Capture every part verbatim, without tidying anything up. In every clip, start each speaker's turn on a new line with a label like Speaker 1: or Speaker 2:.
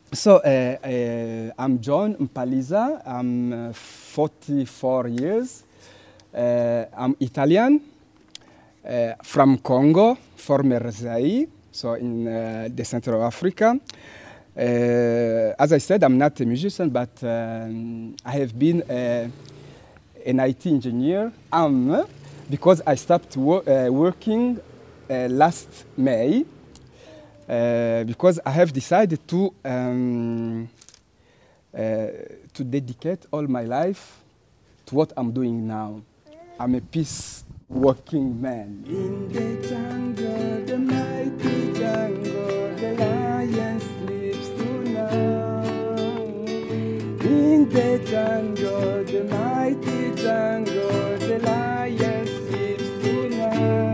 Speaker 1: So uh, uh, I'm John Mpaliza. I'm uh, forty-four years. Uh, I'm Italian uh, from Congo, former Zaire, so in uh, the center of Africa. Uh, as I said, I'm not a musician, but um, I have been uh, an I T engineer. Um, because I stopped wo uh, working uh, last May. Uh, because I have decided to um, uh, to dedicate all my life to what I'm doing now. I'm a peace working man. In the jungle, the mighty jungle, the lion sleeps tonight. In the jungle, the mighty jungle, the lion sleeps tonight.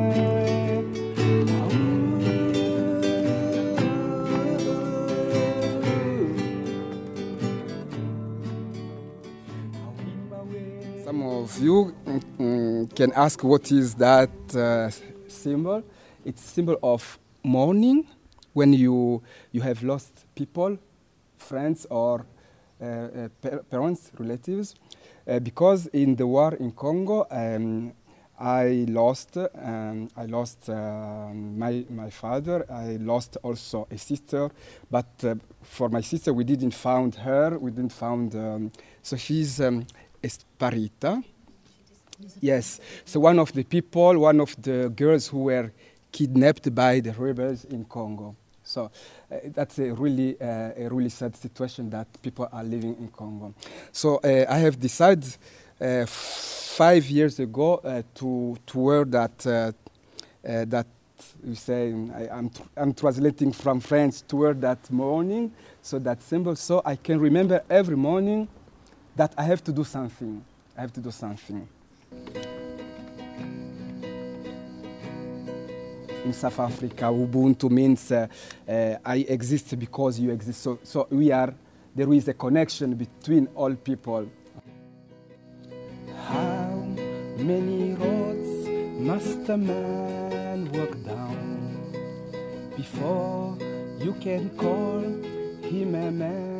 Speaker 1: Some of you mm, can ask what is that uh, symbol. It's a symbol of mourning when you, you have lost people, friends or uh, uh, parents, relatives. Uh, because in the war in Congo, um, I lost, um, I lost uh, my, my father. I lost also a sister, but uh, for my sister, we didn't find her. We didn't find, um, so she's um, Esparita. Yes, so one of the people, one of the girls who were kidnapped by the rebels in Congo. So uh, that's a really, uh, a really sad situation that people are living in Congo. So uh, I have decided uh, five years ago uh, to, to wear that, uh, uh, that you say, I, I'm, tr I'm translating from French, to wear that morning, so that symbol, so I can remember every morning that I have to do something. I have to do something. In South Africa, Ubuntu means uh, uh, I exist because you exist. So, so we are, there is a connection between all people. How many roads must a man walk down before you can call him a man?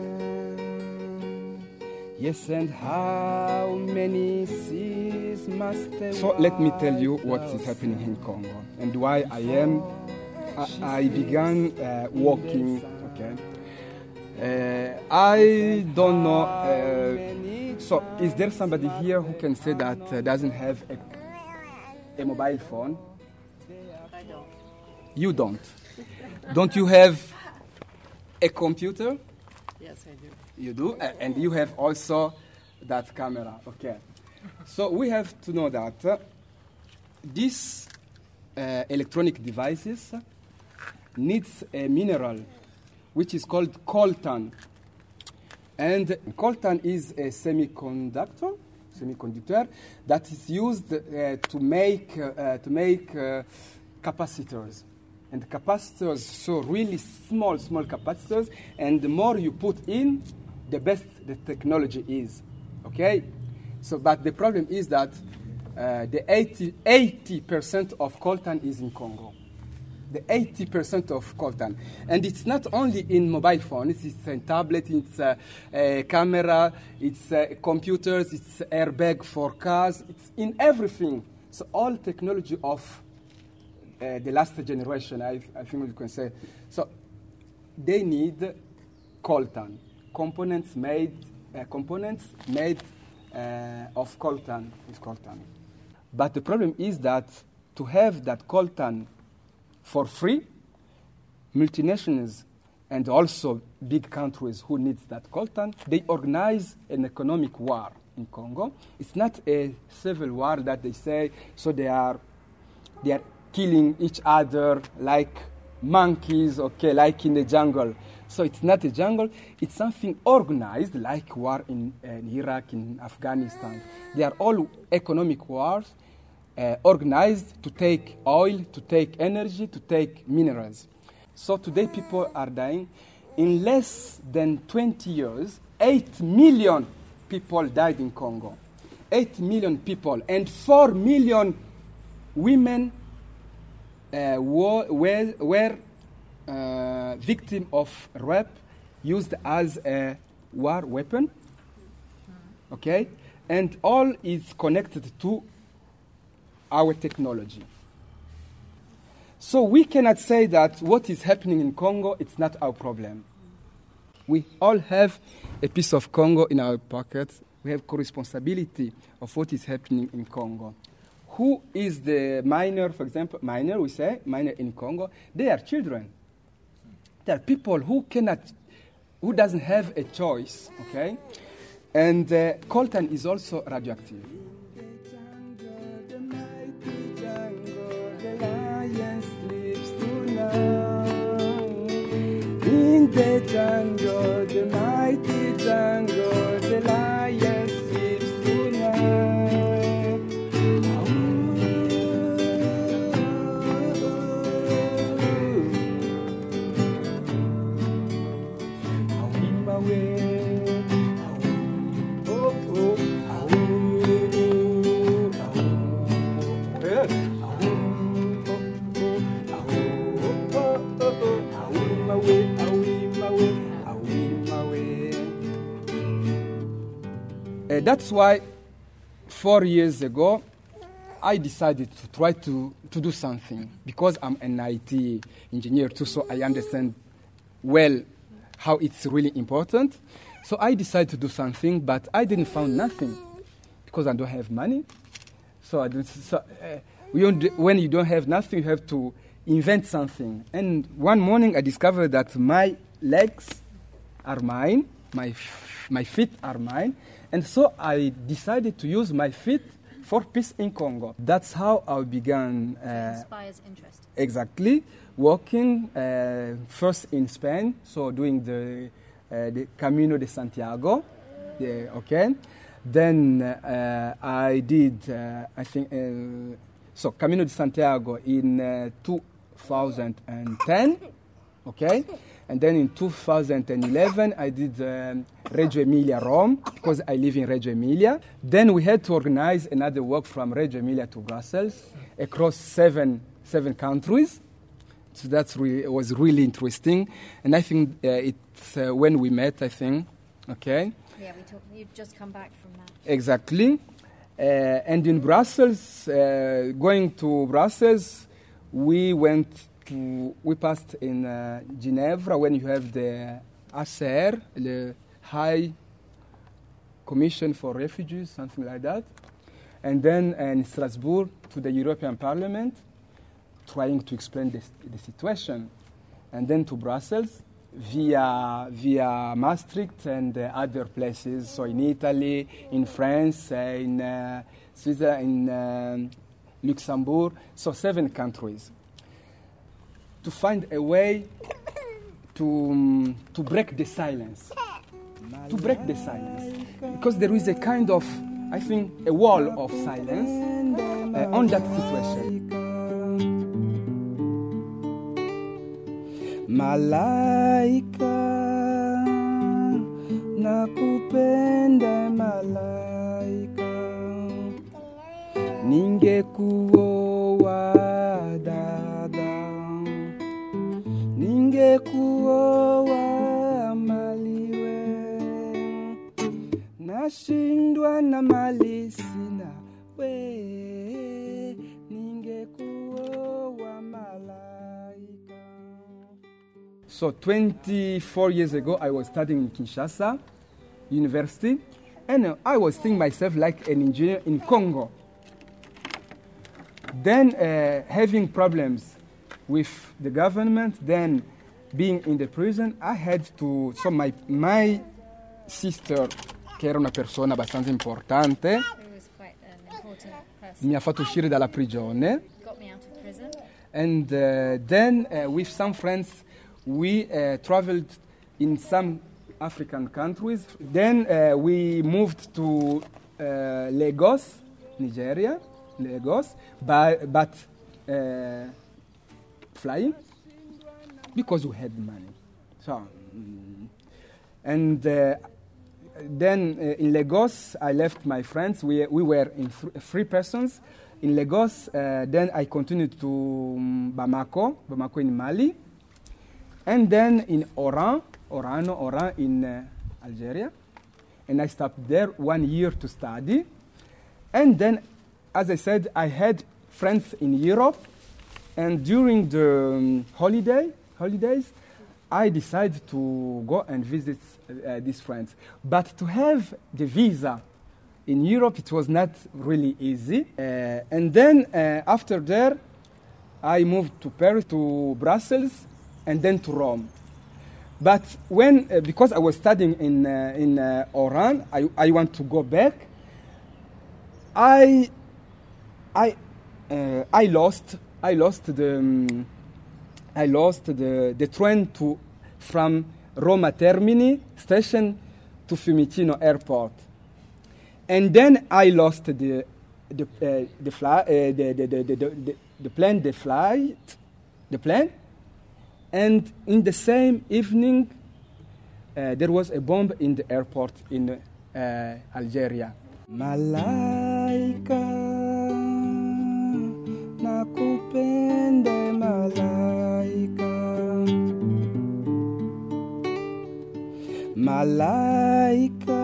Speaker 1: Yes, and how many seas must a So let me tell you what is happening in Congo and why I am, I, I began uh, walking, okay? Uh, I don't know, uh, so is there somebody here who can say that uh, doesn't have a, a mobile phone?
Speaker 2: I don't.
Speaker 1: You don't? Don't you have a computer?
Speaker 2: Yes, I do.
Speaker 1: You do, and you have also that camera, okay. So we have to know that uh, these uh, electronic devices needs a mineral which is called coltan. And coltan is a semiconductor, semiconductor that is used uh, to make, uh, to make uh, capacitors. And capacitors, so really small, small capacitors, and the more you put in, the best the technology is, okay? So, but the problem is that uh, the eighty percent of coltan is in Congo. The eighty percent of coltan. And it's not only in mobile phones, it's in tablet, it's a, a camera, it's a computers, it's airbag for cars, it's in everything. So all technology of uh, the last generation, I, I think we can say. So they need coltan. Components made, uh, components made uh, of coltan, with coltan. But the problem is that to have that coltan for free, multinationals and also big countries who need that coltan, they organize an economic war in Congo. It's not a civil war that they say, so they are, they are killing each other like monkeys, okay, like in the jungle. So it's not a jungle, it's something organized like war in, uh, in Iraq, in Afghanistan. They are all economic wars uh, organized to take oil, to take energy, to take minerals. So today people are dying. In less than twenty years, eight million people died in Congo. eight million people and four million women uh, were, were, were uh, victims of rape used as a war weapon. Okay? And all is connected to our technology. So we cannot say that what is happening in Congo, it's not our problem. We all have a piece of Congo in our pockets. We have co-responsibility of what is happening in Congo. Who is the minor, for example, minor, we say, minor in Congo? They are children. They are people who cannot, who doesn't have a choice, okay? And uh, coltan is also radioactive. In the jungle, the mighty jungle, the lion sleeps tonight. Uh, that's why four years ago, I decided to try to, to do something because I'm an I T engineer too, so I understand well how it's really important. So I decided to do something, but I didn't find nothing because I don't have money. So, I don't, so uh, we don't, when you don't have nothing, you have to invent something. And one morning I discovered that my legs are mine, my, f- my feet are mine. And so I decided to use my feet for peace in Congo. That's how I began. Uh,
Speaker 3: inspires interest.
Speaker 1: Exactly. Walking uh, first in Spain, so doing the, uh, the Camino de Santiago. Yeah, okay. Then uh, I did, uh, I think, uh, so Camino de Santiago in uh, two thousand ten, okay? And then in two thousand eleven, I did um, Reggio Emilia, Rome, because I live in Reggio Emilia. Then we had to organize another walk from Reggio Emilia to Brussels across seven, seven countries. So that re- was really interesting. And I think uh, it's uh, when we met, I think, okay?
Speaker 3: Yeah, we talked, you've just come back from that.
Speaker 1: Exactly. Uh, and in Brussels, uh, going to Brussels, we went to, we passed in uh, Geneva when you have the H C R, the High Commission for Refugees, something like that. And then in Strasbourg to the European Parliament, trying to explain the, the situation. And then to Brussels, via via Maastricht and uh, other places, so in Italy, in France, uh, in uh, Switzerland, in um, Luxembourg, so seven countries. To find a way to, um, to break the silence, to break the silence. Because there is a kind of, I think, a wall of silence uh, on that situation. Malaika, nakupenda malaika, ningekuoa dada, ningekuoa maliwe, nashindwa na mali sina we, ningekuoa malaika. So twenty-four years ago, I was studying in Kinshasa University, and uh, I was thinking myself like an engineer in Congo. Then uh, having problems with the government, then being in the prison, I had to, so my, my sister, che era una persona abbastanza importante,
Speaker 3: Who was quite an important person.
Speaker 1: mi ha fatto uscire dalla prigione.
Speaker 3: Got me out of prison.
Speaker 1: And uh, then uh, with some friends, we uh, traveled in some African countries. Then uh, we moved to uh, Lagos, Nigeria, Lagos, but, but uh, flying because we had money. So, mm, and uh, then uh, in Lagos, I left my friends. We, we were in th- three persons. In Lagos, uh, then I continued to um, Bamako, Bamako in Mali. And then in Oran, Orano, Oran in uh, Algeria. And I stopped there one year to study. And then, as I said, I had friends in Europe. And during the um, holiday, holidays, I decided to go and visit uh, these friends. But to have the visa in Europe, it was not really easy. Uh, and then uh, after there, I moved to Paris, to Brussels, and then to Rome. But when, uh, because I was studying in, uh, in uh, Oran, I, I want to go back. I, I, uh, I lost, I lost the, um, I lost the, the train to, from Roma Termini station to Fiumicino Airport. And then I lost the, the, uh, the, fly, uh, the, the, the, the, the, the plane, the flight, the plane. And in the same evening, uh, there was a bomb in the airport in uh, Algeria. Malaika, nakupende malaika. Malaika,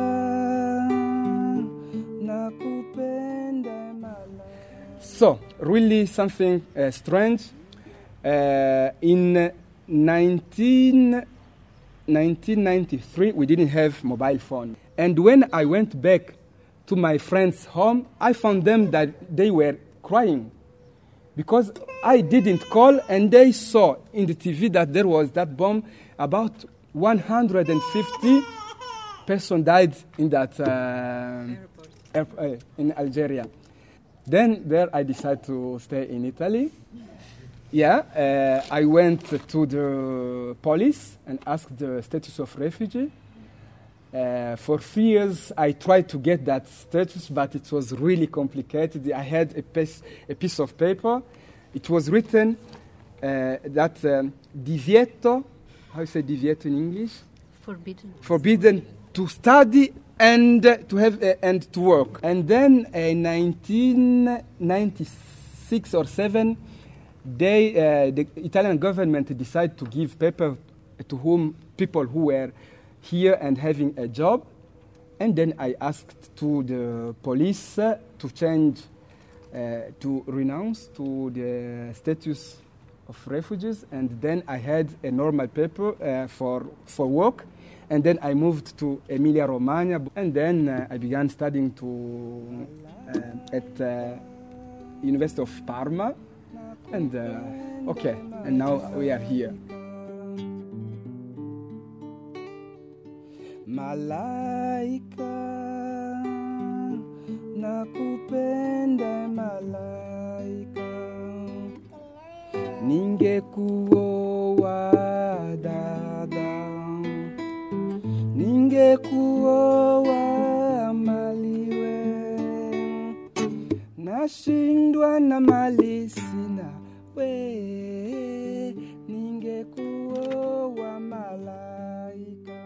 Speaker 1: nakupende malaika. So, really something uh, strange. Uh, in nineteen ninety-three, we didn't have mobile phone. And when I went back to my friend's home, I found them that they were crying because I didn't call, and they saw in the T V that there was that bomb. About one hundred fifty persons died in that uh, air, uh, in Algeria. Then there I decided to stay in Italy. Yeah, uh, I went to the police and asked the status of refugee. Uh, for three years, I tried to get that status, but it was really complicated. I had a piece, a piece of paper. It was written uh, that um, divieto, how you say divieto in English?
Speaker 2: Forbidden.
Speaker 1: Forbidden to study and uh, to have uh, and to work. And then uh, in nineteen ninety-six or seven. They, uh, the Italian government decided to give paper to whom people who were here and having a job. And then I asked to the police uh, to change, uh, to renounce to the status of refugees. And then I had a normal paper uh, for, for work. And then I moved to Emilia-Romagna. And then uh, I began studying to, uh, at uh, University of Parma. And uh, okay, and now we are here. Malaika, nakupenda malaika. Ningekuoa dada, ningekuoa maliwe. Nashindwa na mali sina we, ningekuoa malaika.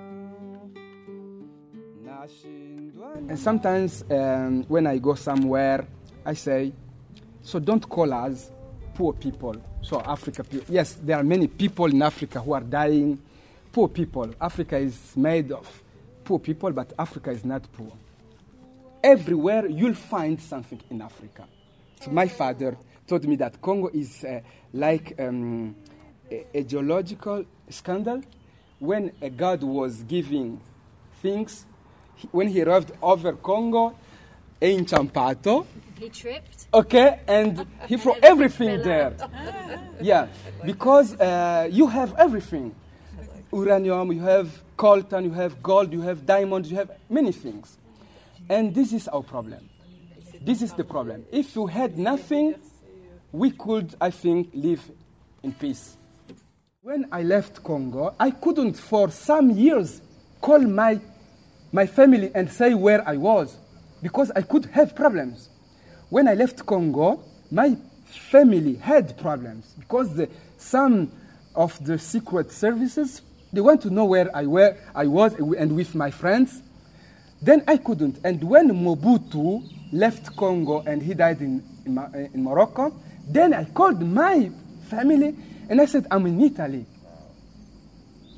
Speaker 1: And sometimes um, when I go somewhere, I say, so don't call us poor people. So Africa, yes, there are many people in Africa who are dying, poor people. Africa is made of poor people, but Africa is not poor. Everywhere you'll find something in Africa. So my father told me that Congo is uh, like um, a, a geological scandal. When a God was giving things, he, when he arrived over Congo, in Champato.
Speaker 3: He tripped.
Speaker 1: Okay, and he threw everything there. Yeah, because uh, you have everything. Uranium, you have coltan, you have gold, you have diamonds, you have many things. And this is our problem. This is the problem. If you had nothing, we could, I think, live in peace. When I left Congo, I couldn't for some years call my, my family and say where I was, because I could have problems. When I left Congo, my family had problems, because the, some of the secret services, they want to know where I, where I was and with my friends. Then I couldn't. And when Mobutu left Congo and he died in, in, in Morocco, then I called my family and I said, I'm in Italy.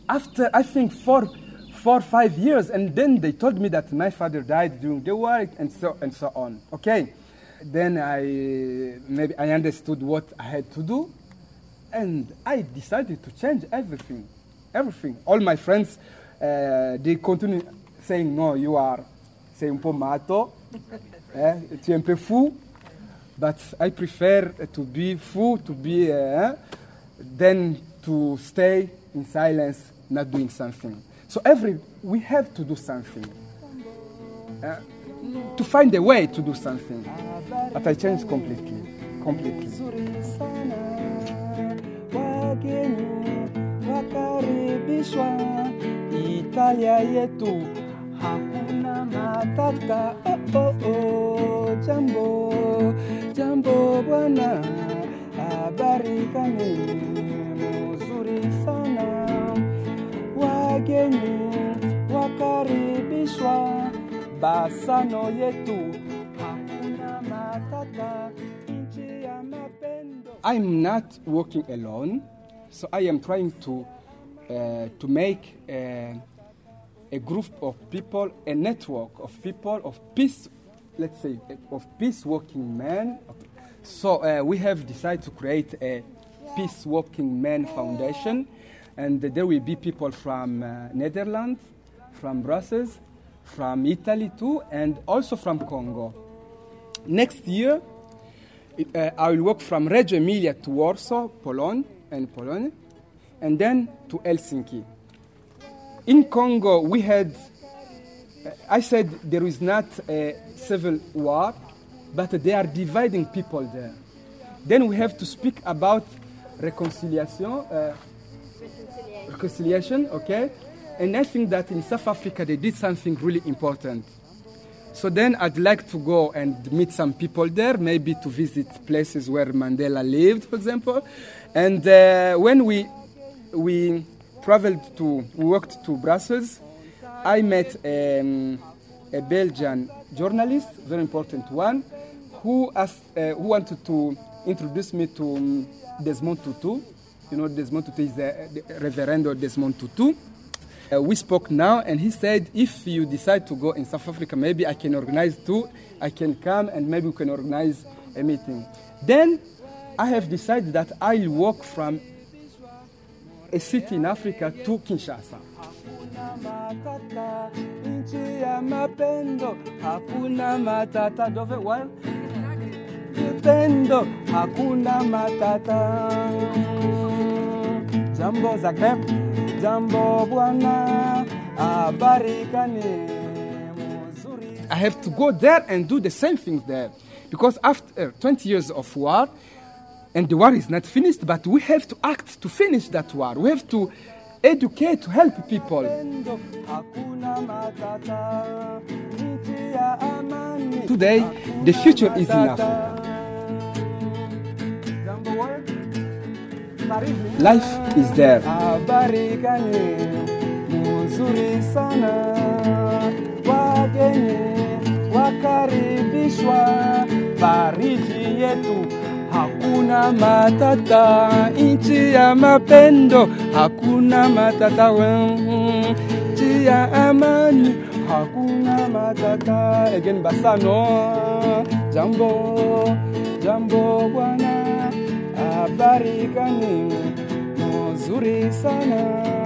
Speaker 1: after, I think, four, four, five years, and then they told me that my father died during the war, and so, and so on. Okay. Then I, maybe I understood what I had to do, and I decided to change everything, everything. All my friends, uh, they continue saying, no, you are, sei un po' matto, eh, tu es un peu fou, but I prefer to be fou, to be, uh, than to stay in silence, not doing something. So every, we have to do something, uh, to find a way to do something. But I changed completely, completely. Italia yetu hakuna matata. Oh oh oh, jambo, jambo bwana, habari gani? Mzuri sana. Wageni wakaribishwa, basano yetu hakuna matata. Nchi ya mapendo. I'm not working alone, so I am trying to uh, to make a, a group of people, a network of people of peace, let's say, of peace working men. So uh, we have decided to create a Peace Working Men Foundation, and there will be people from uh, Netherlands, from Brussels, from Italy too, and also from Congo. Next year, it, uh, I will work from Reggio Emilia to Warsaw, Poland, and Poland, and then to Helsinki. In Congo, we had, uh, I said there is not a civil war, but they are dividing people there. Then we have to speak about reconciliation, uh, reconciliation, okay? And I think that in South Africa they did something really important. So then I'd like to go and meet some people there, maybe to visit places where Mandela lived, for example. And uh, when we we traveled to, we walked to Brussels, I met um, a Belgian journalist, very important one, who asked, uh, who wanted to introduce me to um, Desmond Tutu. You know, Desmond Tutu is the, the Reverendo Desmond Tutu. Uh, we spoke now, and he said, if you decide to go in South Africa, maybe I can organize too. I can come, and maybe we can organize a meeting. Then I have decided that I'll walk from a city in Africa to Kinshasa. Jambo Zagreb, Jambo Bwana, Abarikani. I have to go there and do the same things there. Because after twenty years of war, and the war is not finished, but we have to act to finish that war. We have to educate, to help people. Today, the future is in Africa. Life is there. Hakuna matata, nchi ya mapendo, hakuna matata, nchi ya amani, hakuna matata. Again basano, jambo, jambo bwana, habari gani, mzuri sana.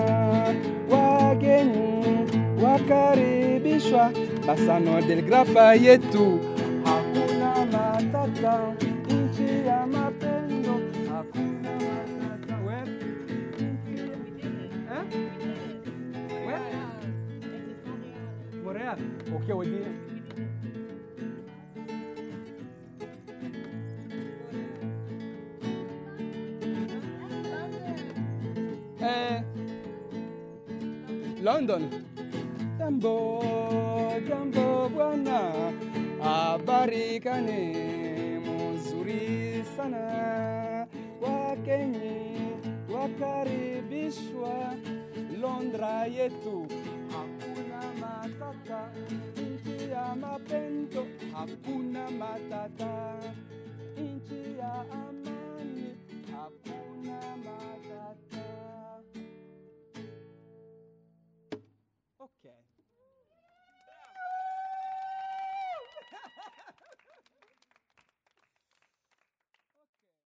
Speaker 1: Wageni wakaribishwa, basano del grapa yetu, hakuna matata. Ya mapendo, hakuna matata. Where? Huh? Where? Montreal. Okay, we did. Eh, London. Jambo, jambo bwana, habari gani? Sana Wakenya wakaribishwa Londra yetu, hakuna matata, nchi ya mapendo, hakuna matata, nchi ya amani, hakuna matata. Okay.